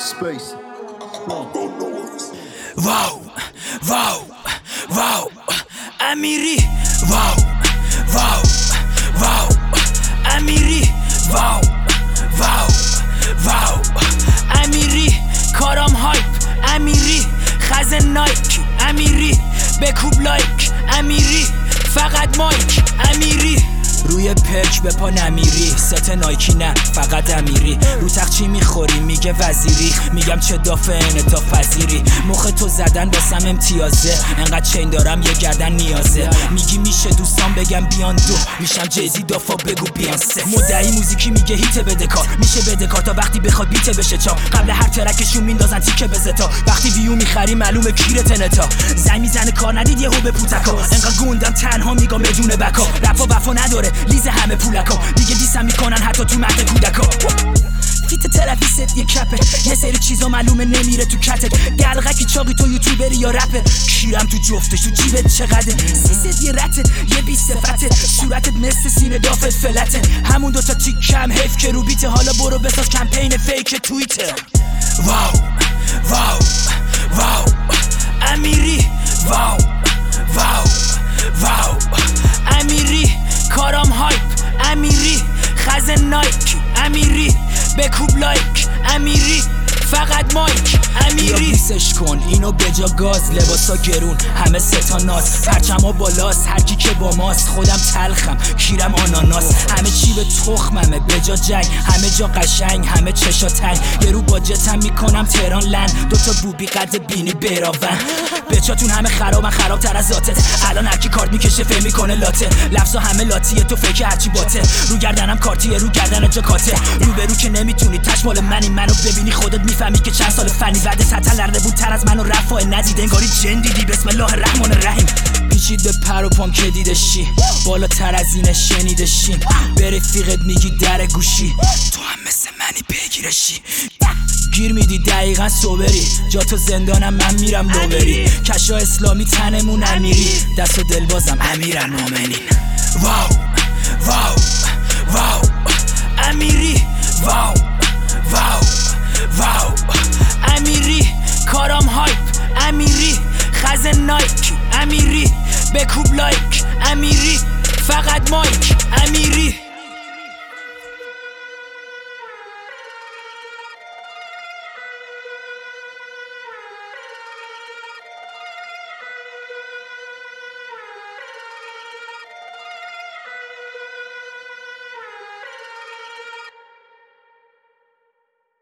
Space. واو واو واو امیری واو واو واو امیری واو واو واو امیری کارام هایپ امیری خزن نایک امیری بکوب لایک امیری فقط مایک امیری روی پرک به پا نمیری ست نایکی نه فقط امیری رو تخت چی میخوری میگه وزیری میگم چه دافع انعطاف پذیری مخ تو زدن واسم امتیازه انقدر چین دارم یه گردن نیازه میگی میشه دوستان بگم بیان دو میشم جزی دافا بگو بیانسه مدعی موزیکی میگه هیت بده کار میشه بده کار تا وقتی بخواد بیت بشه چا قبل هر ترکشون میندازن تیکه بزتا وقتی ویو میخری معلومه کیرت نتا زنگ میزنه کار ندید یهو به پوتکا انقدر گوندم تنها میگم بدون بکا رپا وفا نداره لیز همه پولکا دیگه دیسم میکنن حتی تو مهد کودکا فیت تلفیست یه کپه یه سری چیزا معلومه نمیره تو کتت دلغکی چاقی تو یوتیوبری یا رپه کیرم تو جفتش تو جیبت چقدر سیست یه رته یه بی صفته صورتت مثل سینه دافت فلته همون دوتا تیکم حیف که رو بیته حالا برو بساز کمپین فیک توییته واو واو واو امیری واو واو واو امیری کارام هایپ امیری خزن نایک امیری بکوب لایک امیری فقط مایک امیری بیسش کن اینو بجا گاز لباسا گرون همه ستا ناز پرچما بالاست هرکی که با ماست خودم تلخم کیرم آناناس همه چی به تخممه بجا جنگ همه جا قشنگ همه چشا تنگ یه رو با جتم میکنم تهران لن دوتا بوبی قد بینی براون بچاتون همه خرابن خرابتر از ذاتت الان هرکی کارت میکشه فهم میکنه لاته لفظا همه لاتیه تو فکر هرچی باته رو گردنم کارتیه رو گردن جاکاته رو که نمیتونی تش مال منو ببینی خودت میفهمی که چند سال فنی بعد سطح لرده بود تر از منو رفاه ندید انگاری جن دیدی بسم الله الرحمن الرحیم پیچید به پر و پام که دیدشی بالاتر از این شنیدشی به رفیقت میگی در گوشی تو هم مثل منی بگیرشی گیر میدی دقیقا صبری جا تو زندانم من میرم لوبری کشا اسلامی تنمون امیری دست و دل بازم امیرن مومنین واو واو واو امیری واو واو واو